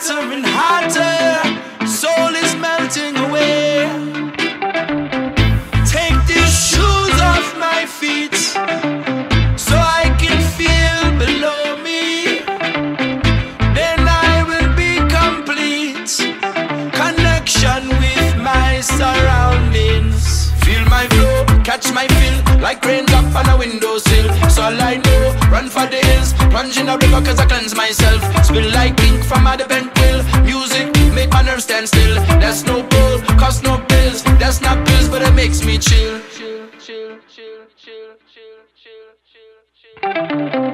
hotter and hotter. Soul is melting away. Take these shoes off my feet so I can feel below me. Then I will be complete. Connection with my surroundings. Feel my flow, catch my feel, like raindrop on a windowsill. So all I know, run for the hills, plunge in a river cause I cleanse myself. Spill like ink from a bent quill. Music make my nerves stand still. There's no pull, cost no pills. That's not pills but it makes me chill. Chill, chill, chill, chill, chill, chill, chill, chill.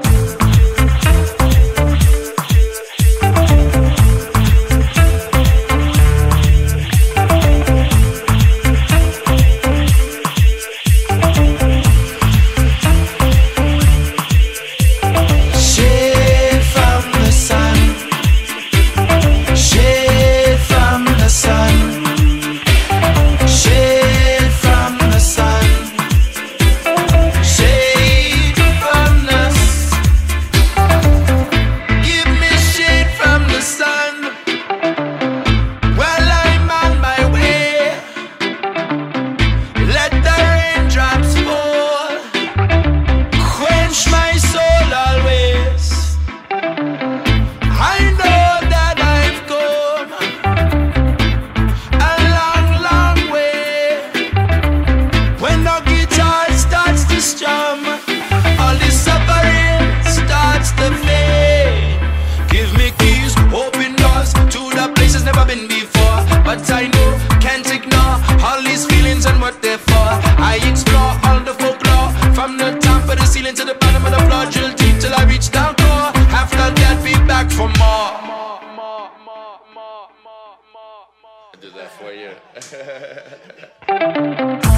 I did that for you.